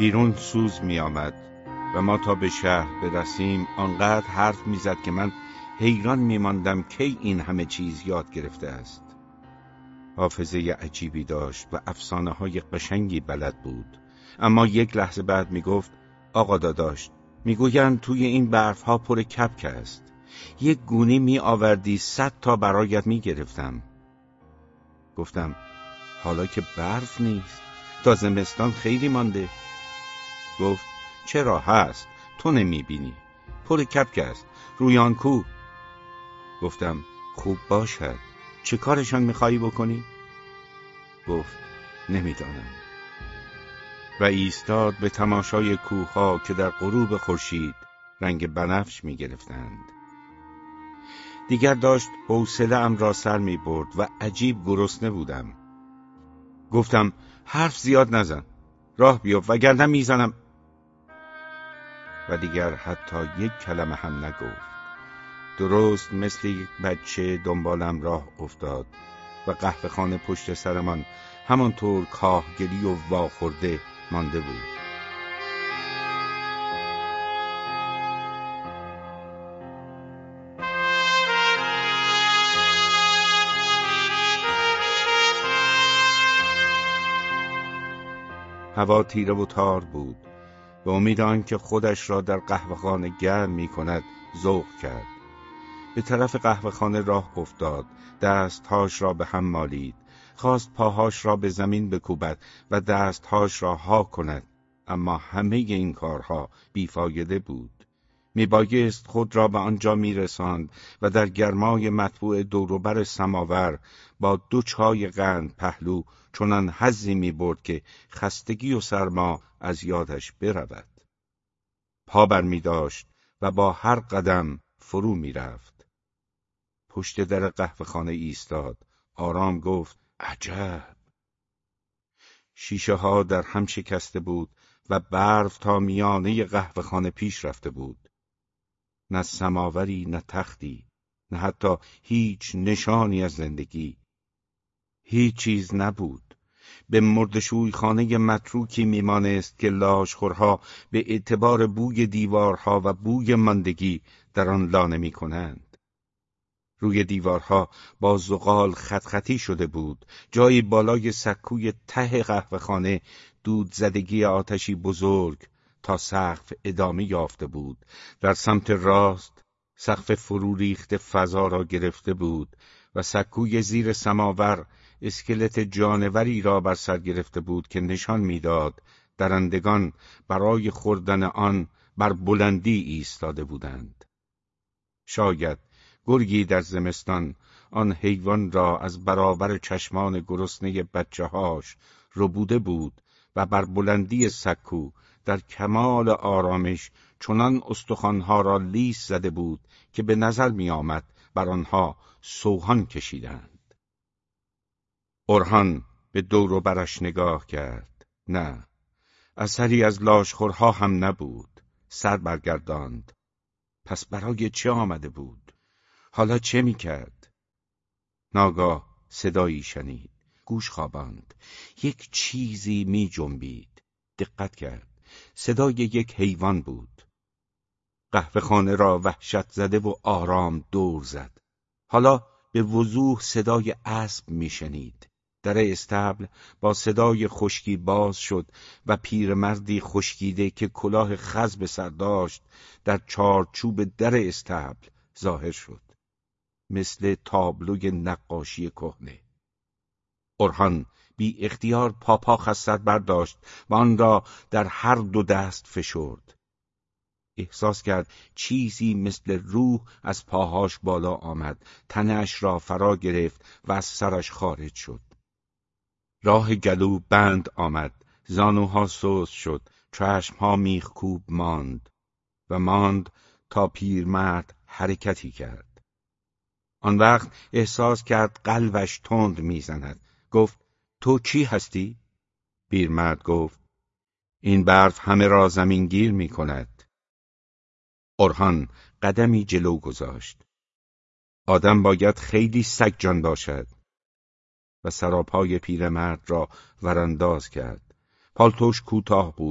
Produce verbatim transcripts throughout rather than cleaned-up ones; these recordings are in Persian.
بیرون سوز می آمد و ما تا به شهر برسیم آنقدر حرف می زد که من حیران می ماندم کی این همه چیز یاد گرفته است. حافظه عجیبی داشت و افسانه های قشنگی بلد بود، اما یک لحظه بعد می گفت آقا داداش، می گویند توی این برف ها پر کپک است. یک گونی می آوردی صد تا برایت می گرفتم. گفتم حالا که برف نیست، تا زمستان خیلی مانده. گفت چرا هست، تو نمی بینی، پر کپک است، روی آن کو. گفتم خوب باشد، چه کارشان میخوایی بکنی؟ گفت نمیدانم. و ایستاد به تماشای کوه‌ها که در غروب خورشید رنگ بنفش میگرفتند. دیگر داشت حوصله‌ام را سر میبرد و عجیب گرسنه بودم. گفتم حرف زیاد نزن، راه بیفت وگرنه میزنم. و دیگر حتی یک کلمه هم نگفت. درست مثل یک بچه دنبالم راه افتاد و قهوه خانه پشت سرمان همانطور کاهگلی و واخورده مانده بود. هوا تیره و تار بود. به امید آنکه خودش را در قهوه خانه گرم می کند ذوق کرد. به طرف قهوه خانه راه افتاد، دستهاش را به هم مالید، خواست پاهاش را به زمین بکوبد و دستهاش را ها کند، اما همه این کارها بیفایده بود. میبایست خود را به آنجا میرساند و در گرمای مطبوع دوروبر سماور با دو چای قند پهلو چنان حظی میبرد که خستگی و سرما از یادش برود. پا بر می داشت و با هر قدم فرو می رفت. پشت در قهوه خانه ایستاد، آرام گفت عجب. شیشه ها در هم شکسته بود و برف تا میانه قهوه خانه پیش رفته بود. نه سماوری، نه تختی، نه حتی هیچ نشانی از زندگی. هیچ چیز نبود. به مردشوی خانه متروکی میمانست که لاشخورها به اعتبار بوی دیوارها و بوی ماندگی در آن لانه میکنند. روی دیوارها با زغال خط خطی شده بود. جایی بالای سکوی ته قهوه خانه دود زدگی آتشی بزرگ تا سقف ادامه یافته بود. در سمت راست سقف فرو ریخته فضا را گرفته بود و سکوی زیر سماور اسکلت جانوری را بر سر گرفته بود که نشان میداد درندگان برای خوردن آن بر بلندی ایستاده بودند. شاید گرگی در زمستان آن حیوان را از برابر چشمان گرسنه بچه‌هاش ربوده بود و بر بلندی سکو در کمال آرامش چنان استخوانها را لیس زده بود که به نظر می آمد بر آنها سوهان کشیدند. اورهان به دور و برش نگاه کرد. نه، اثری از لاشخورها هم نبود. سر برگرداند. پس برای چه آمده بود؟ حالا چه می کرد؟ ناگاه صدایی شنید. گوش خواباند. یک چیزی می جنبید. دقت کرد. صدای یک حیوان بود. قهوه خانه را وحشت زده و آرام دور زد. حالا به وضوح صدای اسب می شنید. در استبل با صدای خشکی باز شد و پیرمردی خشکیده که کلاه خز به سر داشت در چارچوب در استبل ظاهر شد، مثل تابلوی نقاشی کهنه. اورهان بی اختیار پاپاخ از سر برداشت و آن را در هر دو دست فشرد. احساس کرد چیزی مثل روح از پاهاش بالا آمد، تنش را فرا گرفت و از سرش خارج شد. راه گلو بند آمد، زانوها سست شد، چشمها میخکوب ماند و ماند تا پیرمرد حرکتی کرد. آن وقت احساس کرد قلبش تند میزند. گفت تو کی هستی؟ پیرمرد گفت این برف همه را زمینگیر می کند. اورهان قدمی جلو گذاشت. آدم باید خیلی سگجان باشد. و سراپای پیرمرد را ورانداز کرد. پالتوش کوتاه بود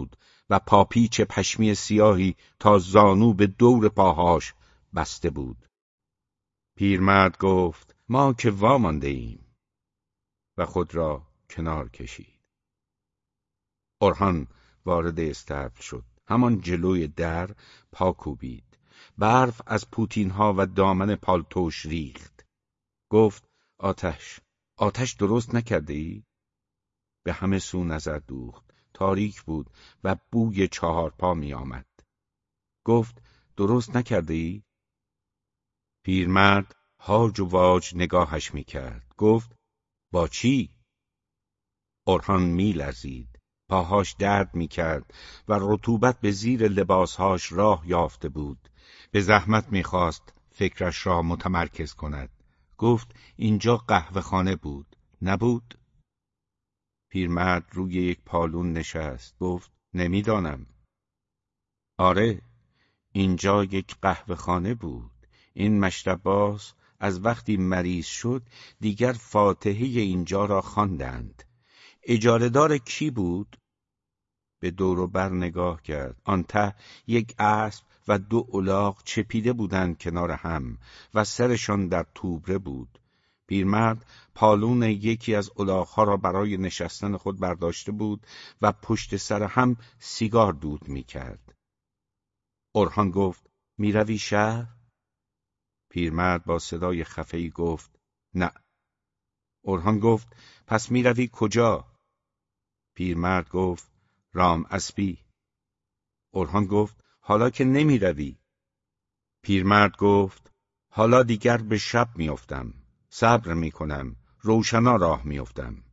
و پاپیچ پشمی سیاهی تا زانو به دور پاهاش بسته بود. پیرمرد گفت ما که وامانده ایم و خود را کنار کشید. اورهان وارد استبل شد. همان جلوی در پا کوبید. برف از پوتینها و دامن پالتوش ریخت. گفت آتش، آتش درست نکرده ای؟ به همه سو نظر دوخت. تاریک بود و بوی چهارپا می آمد. گفت درست نکرده ای؟ پیرمرد هاج و واج نگاهش می کرد. گفت با چی؟ اورهان می لرزید. پاهاش درد می کرد و رطوبت به زیر لباسهاش راه یافته بود. به زحمت می خواست فکرش را متمرکز کند. گفت اینجا قهوه خانه بود، نبود؟ پیرمرد روی یک پالون نشست. گفت نمیدانم. آره، اینجا یک قهوه خانه بود. این مشرب باز از وقتی مریض شد دیگر فاتحه اینجا را خواندند. اجاره‌دار کی بود؟ به دور و بر نگاه کرد. آن ته یک اسب و دو الاغ چپیده بودند کنار هم و سرشان در توبره بود. پیرمرد پالون یکی از الاغ‌ها را برای نشستن خود برداشته بود و پشت سر هم سیگار دود می‌کرد. اورهان گفت میروی شهر؟ پیرمرد با صدای خفه‌ای گفت نه. اورهان گفت پس میروی کجا؟ پیرمرد گفت رام اسبی. اورهان گفت حالا که نمیروی. پیرمرد گفت حالا دیگر به شب میافتم. صبر میکنم. روشنا راه میافتم.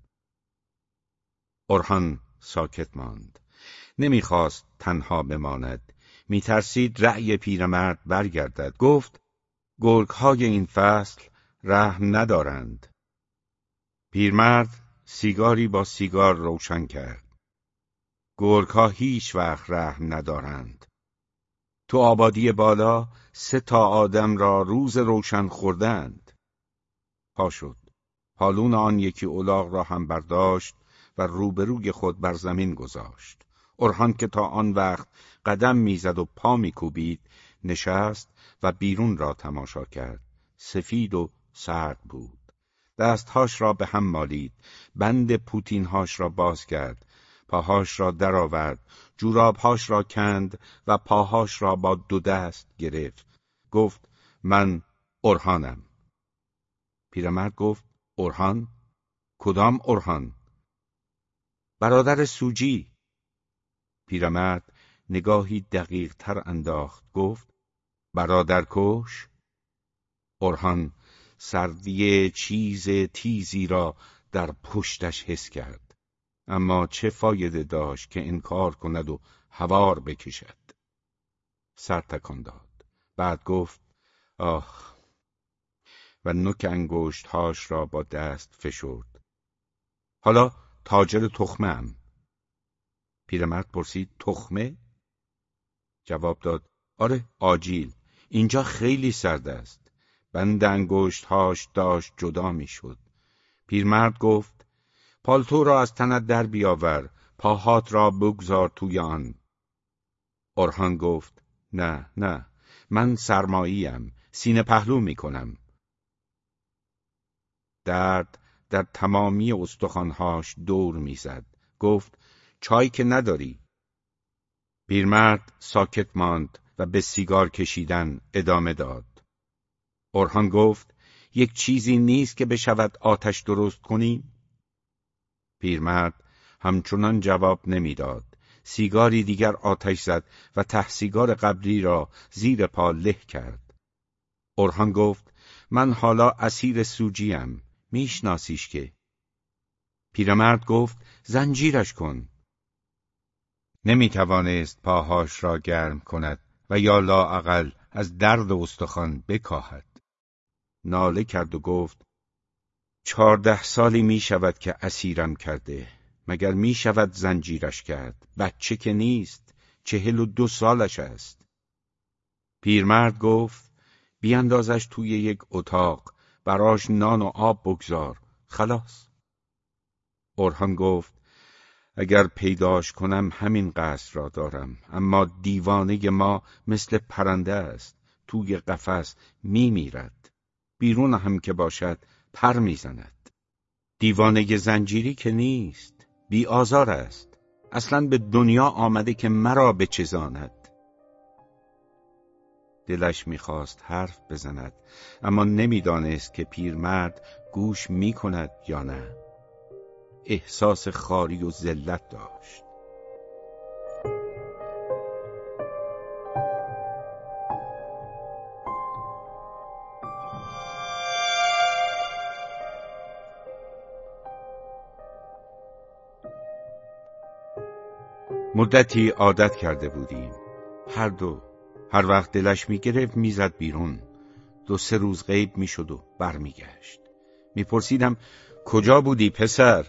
اورهان ساکت ماند. نمیخواست تنها بماند. میترسید رأی پیرمرد برگردد. گفت گرگ‌های این فصل رحم ندارند. پیرمرد سیگاری با سیگار روشن کرد. گرگ‌ها هیچ وقت رحم ندارند. تو آبادی بالا سه تا آدم را روز روشن خوردند. پا شد. پالون آن یکی الاغ را هم برداشت و روبروی خود بر زمین گذاشت. اورهان که تا آن وقت قدم میزد و پا میکوبید نشست و بیرون را تماشا کرد. سفید و سرد بود. دستهاش را به هم مالید. بند پوتینهاش را باز کرد. پاهاش را درآورد. جورابهاش را کند و پاهاش را با دو دست گرفت. گفت من اورهانم. پیرمرد گفت اورهان؟ کدام اورهان؟ برادر سوجی. پیرمرد نگاهی دقیق تر انداخت. گفت برادر کش؟ اورهان سردی چیز تیزی را در پشتش حس کرد. اما چه فایده داشت که انکار کند و هوار بکشد؟ سر تکان داد. بعد گفت آخ، و نوک انگشت‌هاش را با دست فشرد. حالا تاجر تخمه ام. پیرمرد پرسید تخمه؟ جواب داد آره، آجیل. اینجا خیلی سرد است. بند انگشت‌هاش داشت جدا می‌شد. پیرمرد گفت پالتو را از تنت در بیاور. پاهات را بگذار توی آن. اورهان گفت نه نه، من سرماییم. سینه پهلو می‌کنم. درد در تمامی استخوان‌هاش دور می‌زد. گفت چای که نداری. پیرمرد ساکت ماند و به سیگار کشیدن ادامه داد. اورهان گفت یک چیزی نیست که بشود آتش درست کنیم؟ پیرمرد همچنان جواب نمیداد. سیگاری دیگر آتش زد و ته سیگار قبلی را زیر پا له کرد. اورهان گفت من حالا اسیر سوجیم. میشناسیش که؟ پیرمرد گفت زنجیرش کن. نمیتوانست پاهاش را گرم کند و یا لااقل از درد استخوان بکاهد. ناله کرد و گفت چهارده سالی می شود که اسیرم کرده. مگر می شود زنجیرش کرد؟ بچه که نیست. چهل و دو سالش است. پیرمرد گفت بیاندازش توی یک اتاق. براش نان و آب بگذار. خلاص. اورهان گفت اگر پیداش کنم همین قصر را دارم، اما دیوانه ما مثل پرنده است، توی قفس می میرد، بیرون هم که باشد پر می زند. دیوانه زنجیری که نیست، بی آزار است، اصلاً به دنیا آمده که مرا بچزاند. دلش می‌خواست حرف بزند، اما نمی‌دانست که پیرمرد گوش می‌کند یا نه. احساس خواری و ذلت داشت. مدتی عادت کرده بودیم، هر دو. هر وقت دلش می‌گرفت می‌زد بیرون. دو سه روز غیب می‌شد و برمیگشت. می‌پرسیدم کجا بودی پسر؟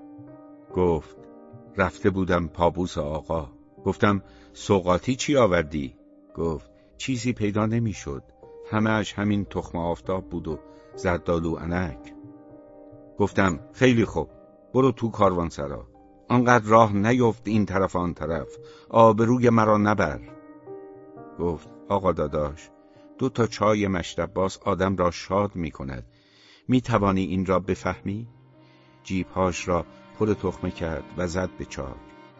گفت رفته بودم پابوس آقا. گفتم سوغاتی چی آوردی؟ گفت چیزی پیدا نمی‌شد. همه‌اش همین تخم آفتاب بود و زردآلو عنک. گفتم خیلی خوب، برو تو کاروانسرا. آنقدر راه نیفت این طرف آن طرف، آبروی مرا نبر. گفت آقا داداش، دو تا چای مشرباس آدم را شاد می کند. می توانی این را بفهمی؟ جیبهاش را پر تخمه کرد و زد به چای.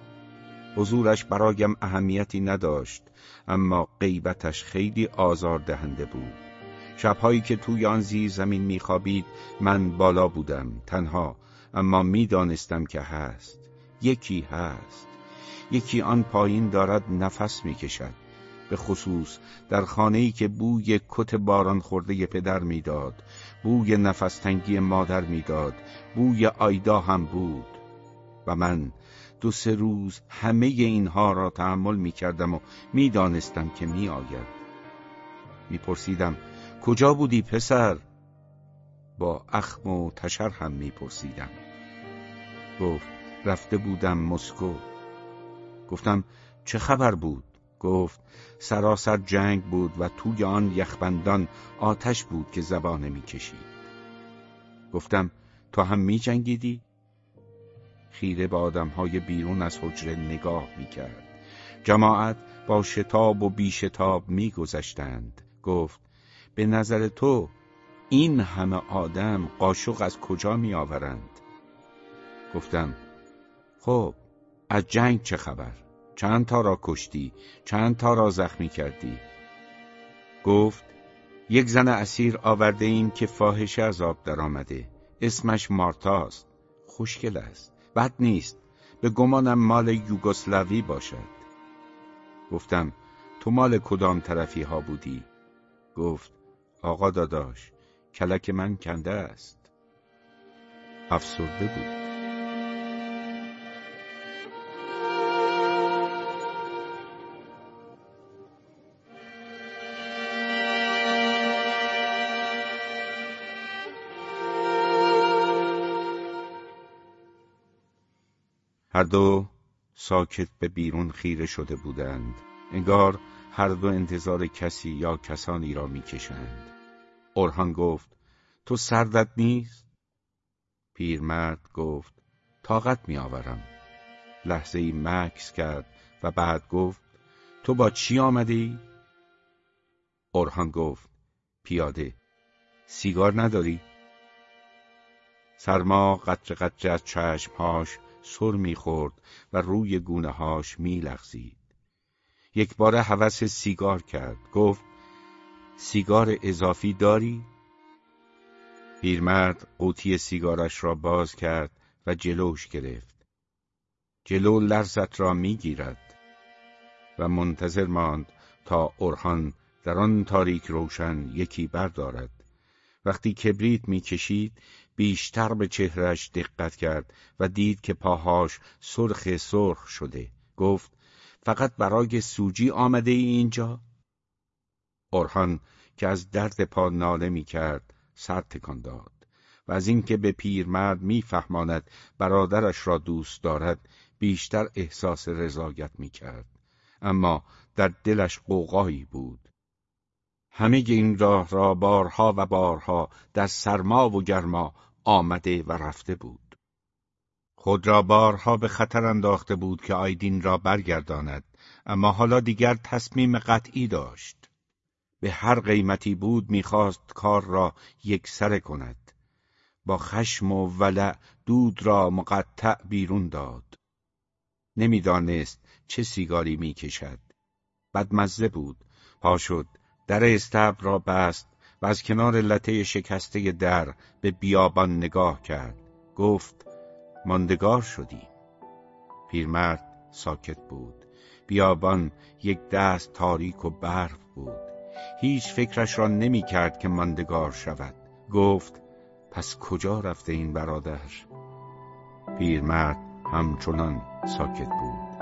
حضورش برایم اهمیتی نداشت، اما غیبتش خیلی آزار دهنده بود. شبهایی که توی آن زیر زمین می خوابید، من بالا بودم تنها، اما می دانستم که هست، یکی هست، یکی آن پایین دارد نفس می کشد، به خصوص در خانه‌ای که بوی کت باران خورده پدر میداد، بوی نفس تنگی مادر میداد، بوی آیدا هم بود. و من دو سه روز همه اینها را تحمل میکردم و میدانستم که میآید. میپرسیدم کجا بودی پسر؟ با اخم و تشر هم میپرسیدم. گفت رفته بودم مسکو. گفتم چه خبر بود؟ گفت سراسر جنگ بود و توی آن یخبندان آتش بود که زبانه میکشید. گفتم تو هم می جنگیدی؟ خیره به آدمهای بیرون از حجره نگاه میکرد. جماعت با شتاب و بی شتاب میگذشتند. گفت به نظر تو این همه آدم قاشق از کجا می آورند؟ گفتم خب از جنگ چه خبر؟ چند تا را کشتی؟ چند تا را زخمی کردی؟ گفت یک زن اسیر آورده ایم که فاحشه از آب در آمده. اسمش مارتاست. خوشگل است. بد نیست. به گمانم مال یوگسلاوی باشد. گفتم تو مال کدام طرفی ها بودی؟ گفت آقا داداش، کلک من کنده است. افسرده بود. هر دو ساکت به بیرون خیره شده بودند. انگار هر دو انتظار کسی یا کسانی را میکشند. اورهان گفت تو سردت نیست؟ پیرمرد گفت طاقت می آورم. لحظه ای مکث کرد و بعد گفت تو با چی آمدی؟ اورهان گفت پیاده. سیگار نداری؟ سرما قطره قطره از چشمهاش سر می‌خورد و روی گونه‌هاش می‌لغزید. یک بار هوس سیگار کرد. گفت سیگار اضافی داری؟ پیرمرد قوطی سیگارش را باز کرد و جلوش گرفت. جلو لرزت را می‌گیرد و منتظر ماند تا اورهان در آن تاریک روشن یکی بردارد. وقتی کبریت می‌کشید بیشتر به چهرهش دقت کرد و دید که پاهاش سرخ سرخ شده. گفت فقط برای سوجی آمده ای اینجا؟ اورهان که از درد پا ناله می‌کرد سر تکان داد و از اینکه به پیرمرد می‌فهماند برادرش را دوست دارد بیشتر احساس رضایت می‌کرد، اما در دلش غوغایی بود. همه این راه را بارها و بارها در سرما و گرما آمده و رفته بود. خود را بارها به خطر انداخته بود که آیدین را برگرداند، اما حالا دیگر تصمیم قطعی داشت. به هر قیمتی بود می‌خواست کار را یکسره کند. با خشم و ولع دود را مقطع بیرون داد. نمی‌دانست چه سیگاری می‌کشد. بدمزه بود. پا شد، در استبل را بست و از کنار لته شکسته در به بیابان نگاه کرد. گفت: ماندگار شدی. پیرمرد ساکت بود. بیابان یک دست تاریک و برف بود. هیچ فکرش را نمی کرد که ماندگار شود. گفت: پس کجا رفته این برادر؟ پیرمرد همچنان ساکت بود.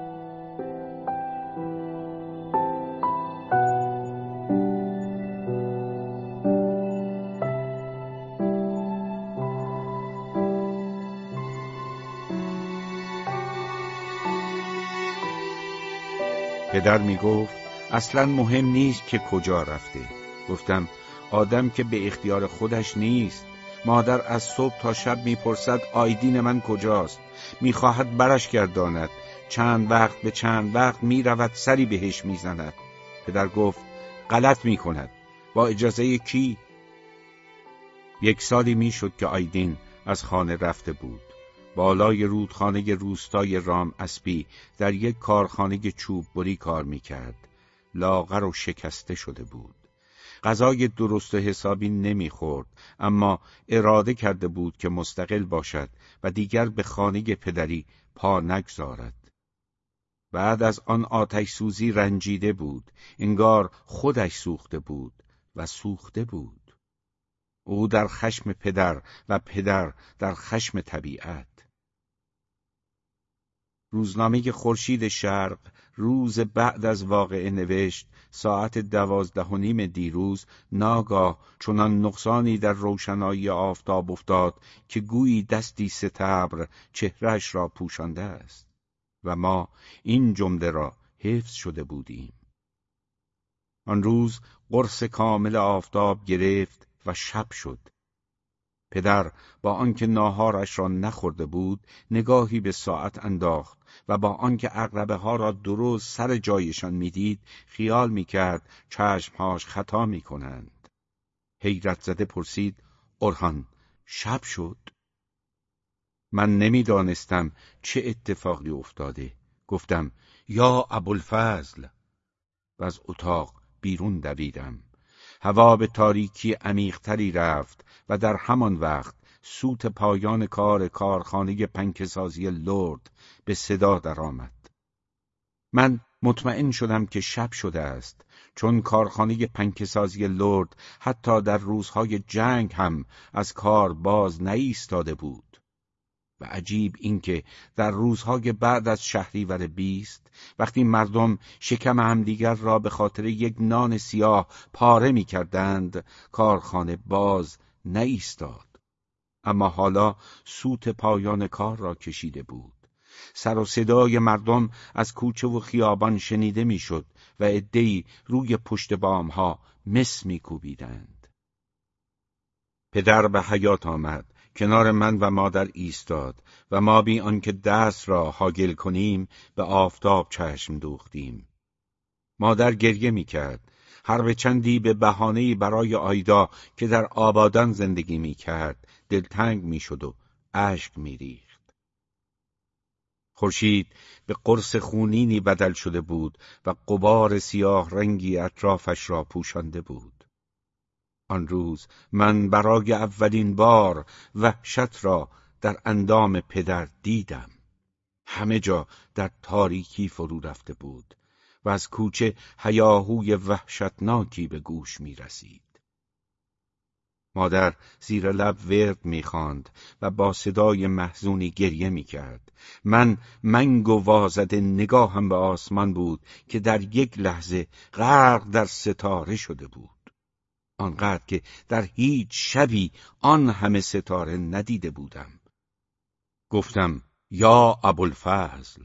پدر می گفت اصلا مهم نیست که کجا رفته. گفتم: آدم که به اختیار خودش نیست. مادر از صبح تا شب می پرسد آیدین من کجاست. می خواهد برش گرداند. چند وقت به چند وقت می رود سری بهش می زند. پدر گفت: غلط می کند. با اجازه کی؟ یک سالی می شد که آیدین از خانه رفته بود. بالای رودخانه روستای رام اسبی در یک کارخانه چوب بری کار میکرد. لاغر و شکسته شده بود. غذای درست و حسابی نمیخورد، اما اراده کرده بود که مستقل باشد و دیگر به خانه پدری پا نگذارد. بعد از آن آتش سوزی رنجیده بود. انگار خودش سوخته بود و سوخته بود. او در خشم پدر و پدر در خشم طبیعت. روزنامه خورشید شرق روز بعد از واقعه نوشت ساعت دوازده و نیم دیروز ناگاه چنان نقصانی در روشنایی آفتاب افتاد که گویی دستی ستبر چهرهش را پوشانده است و ما این جمله را حفظ شده بودیم. آن روز قرص کامل آفتاب گرفت و شب شد. پدر با آنکه ناهارش را نخورده بود نگاهی به ساعت انداخت و با آنکه عقربه ها را درست سر جایشان میدید خیال میکرد چشمهاش خطا میکنند. حیرت زده پرسید: اورهان شب شد؟ من نمیدانستم چه اتفاقی افتاده. گفتم: یا ابوالفضل. و از اتاق بیرون دویدم. هوا به تاریکی عمیق‌تری رفت و در همان وقت سوت پایان کار کارخانه پنکه‌سازی لرد به صدا درآمد. من مطمئن شدم که شب شده است، چون کارخانه پنکه‌سازی لرد حتی در روزهای جنگ هم از کار باز نایستاده بود. و عجیب اینکه در روزهای بعد از شهریور بیست وقتی مردم شکم همدیگر را به خاطر یک نان سیاه پاره می کردند کارخانه باز نایستاد. اما حالا سوت پایان کار را کشیده بود. سر و صدای مردم از کوچه و خیابان شنیده می شد و عده‌ای روی پشت بامها مس می کوبیدند. پدر به حیاط آمد. کنار من و مادر ایستاد و ما بی آنکه دست را هاگل کنیم به آفتاب چشم دوختیم. مادر گریه میکرد. هر به چندی به بهانه‌ای برای آیدا که در آبادان زندگی میکرد دلتنگ میشد و اشک میریخت. خورشید به قرص خونینی بدل شده بود و غبار سیاه رنگی اطرافش را پوشانده بود. آن روز من برای اولین بار وحشت را در اندام پدر دیدم. همه جا در تاریکی فرو رفته بود و از کوچه هیاهوی وحشتناکی به گوش می رسید. مادر زیر لب ورد می خواند و با صدای محزونی گریه می کرد. من منگ و وازده نگاهم به آسمان بود که در یک لحظه غرق در ستاره شده بود. آنقدر که در هیچ شبی آن همه ستاره ندیده بودم. گفتم: یا ابوالفضل.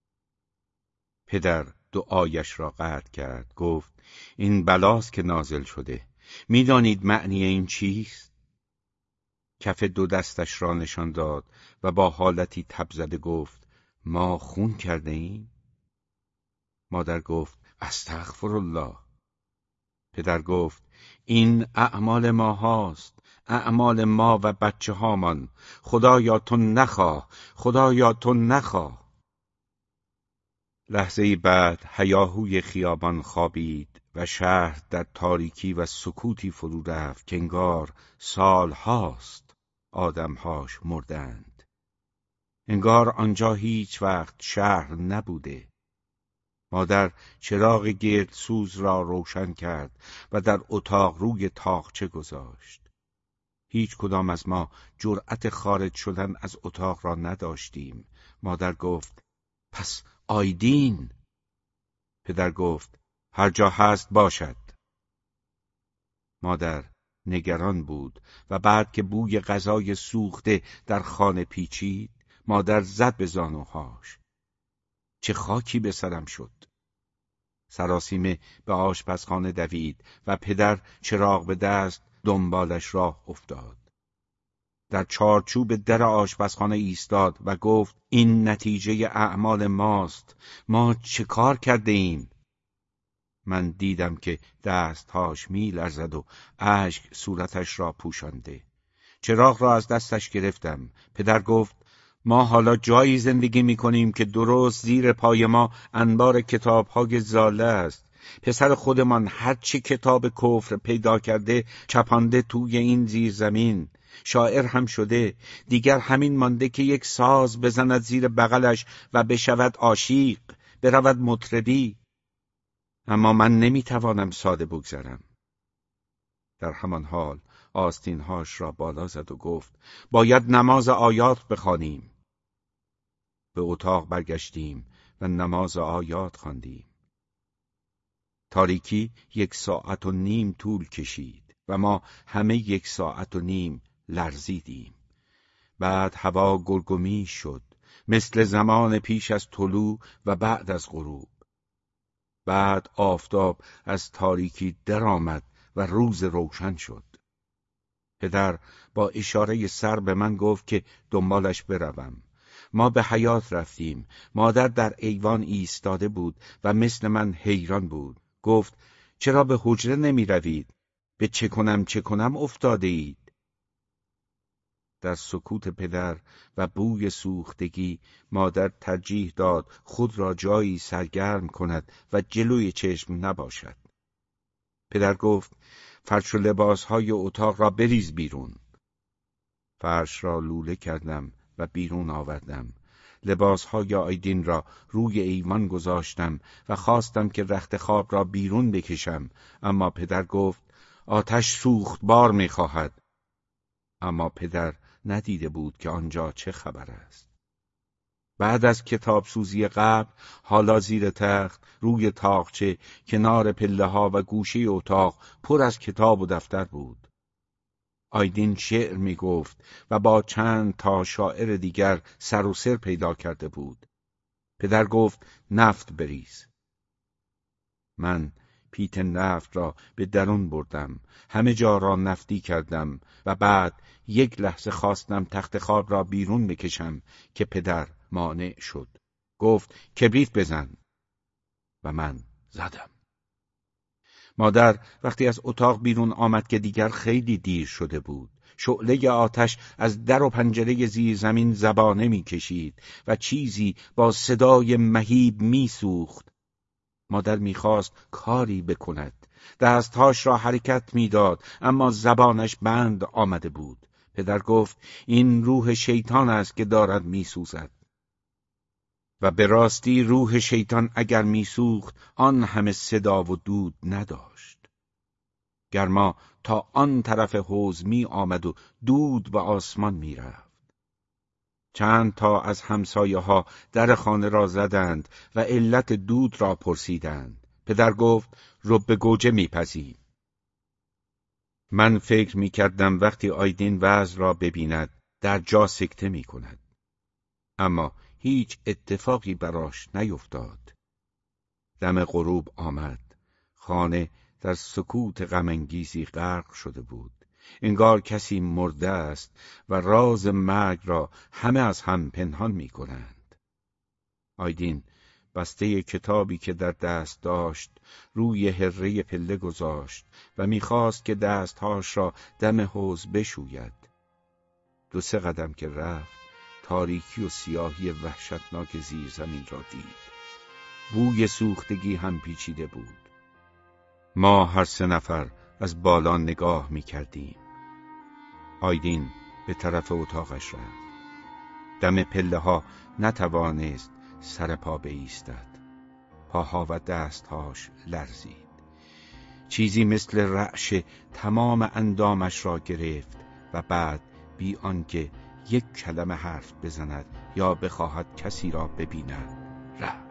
پدر دعایش را قطع کرد. گفت: این بلاست که نازل شده. میدانید معنی این چیست؟ کف دو دستش را نشان داد و با حالتی تبزده گفت ما خون کرده ایم؟ مادر گفت استغفرالله. پدر گفت این اعمال ما هاست، اعمال ما و بچه هامان. خدایا تو نخواه، خدایا تو نخواه. لحظه بعد هیاهوی خیابان خوابید و شهر در تاریکی و سکوتی فرو رفت که انگار سال هاست آدمهاش مردند. انگار آنجا هیچ وقت شهر نبوده. مادر چراغ گردسوز را روشن کرد و در اتاق روی تاقچه گذاشت. هیچ کدام از ما جرأت خارج شدن از اتاق را نداشتیم. مادر گفت پس آیدین؟ پدر گفت هر جا هست باشد. مادر نگران بود و بعد که بوی غذای سوخته در خانه پیچید، مادر زد به زانوهاش. چه خاکی به سرم شد. سراسیمه به آشپزخانه دوید و پدر چراغ به دست دنبالش راه افتاد. در چارچوب در آشپزخانه ایستاد و گفت این نتیجه اعمال ماست. ما چه کار کرده ایم؟ من دیدم که دستهاش می لرزد و اشک صورتش را پوشانده. چراغ را از دستش گرفتم. پدر گفت ما حالا جایی زندگی می کنیم که درست زیر پای ما انبار کتاب‌های زاله است. پسر خودمان هر چه کتاب کفر پیدا کرده چپانده توی این زیر زمین. شاعر هم شده. دیگر همین مانده که یک ساز بزند زیر بغلش و بشود عاشق، برود مطربی. اما من نمیتوانم ساده بگذرم. در همان حال آستینهاش را بالا زد و گفت باید نماز آیات بخوانیم. به اتاق برگشتیم و نماز آیات خواندیم. تاریکی یک ساعت و نیم طول کشید و ما همه یک ساعت و نیم لرزیدیم. بعد هوا گرگومی شد، مثل زمان پیش از طلوع و بعد از غروب. بعد آفتاب از تاریکی درآمد و روز روشن شد. پدر با اشاره سر به من گفت که دنبالش بروم. ما به حیاط رفتیم. مادر در ایوان ایستاده بود و مثل من حیران بود. گفت چرا به حجره نمی روید؟ به چه کنم چه کنم افتاده اید؟ در سکوت پدر و بوی سوختگی مادر ترجیح داد خود را جایی سرگرم کند و جلوی چشم نباشد. پدر گفت فرش و لباسهای اتاق را بریز بیرون. فرش را لوله کردم و بیرون آوردم. لباسهای آیدین را روی ایوان گذاشتم و خواستم که رخت خواب را بیرون بکشم، اما پدر گفت آتش سوختبار می‌خواهد. اما پدر ندیده بود که آنجا چه خبر است. بعد از کتاب سوزی قبل، حالا زیر تخت، روی تاقچه، کنار پله ها و گوشه اتاق پر از کتاب و دفتر بود. آیدین شعر می گفت و با چند تا شاعر دیگر سر و سر پیدا کرده بود. پدر گفت نفت بریز. من پیت نفت را به درون بردم، همه جا را نفتی کردم و بعد یک لحظه خواستم تخت خواب را بیرون بکشم که پدر مانع شد. گفت کبریت بزن و من زدم. مادر وقتی از اتاق بیرون آمد که دیگر خیلی دیر شده بود. شعله آتش از در و پنجره زیر زمین زبانه می کشید و چیزی با صدای مهیب می سوخت. مادر می خواست کاری بکند. دستهاش را حرکت می داد اما زبانش بند آمده بود. پدر گفت این روح شیطان است که دارد می سوزد. و به راستی روح شیطان اگر می سوخت آن همه صدا و دود نداشت. گرما تا آن طرف حوض می آمد و دود به آسمان می رفت. چند تا از همسایه ها در خانه را زدند و علت دود را پرسیدند. پدر گفت رب گوجه می پزیم. من فکر می کردم وقتی آیدین وضع را ببیند در جا سکته می کند. اما هیچ اتفاقی براش نیفتاد. دم غروب آمد. خانه در سکوت غم‌انگیزی غرق شده بود. انگار کسی مرده است و راز مرگ را همه از هم پنهان می کنند. آیدین بسته کتابی که در دست داشت روی هره پله گذاشت و می‌خواست که دستهاش را دم حوض بشوید. دو سه قدم که رفت تاریکی و سیاهی وحشتناک زیر زمین را دید. بوی سوختگی هم پیچیده بود. ما هر سه نفر از بالا نگاه می‌کردیم. آیدین به طرف اتاقش رفت. دم پله ها نتوانست سر پا بایستد. پاها و دستهاش لرزید. چیزی مثل رعش تمام اندامش را گرفت و بعد بی آنکه یک کلمه حرف بزند یا بخواهد کسی را ببیند رفت.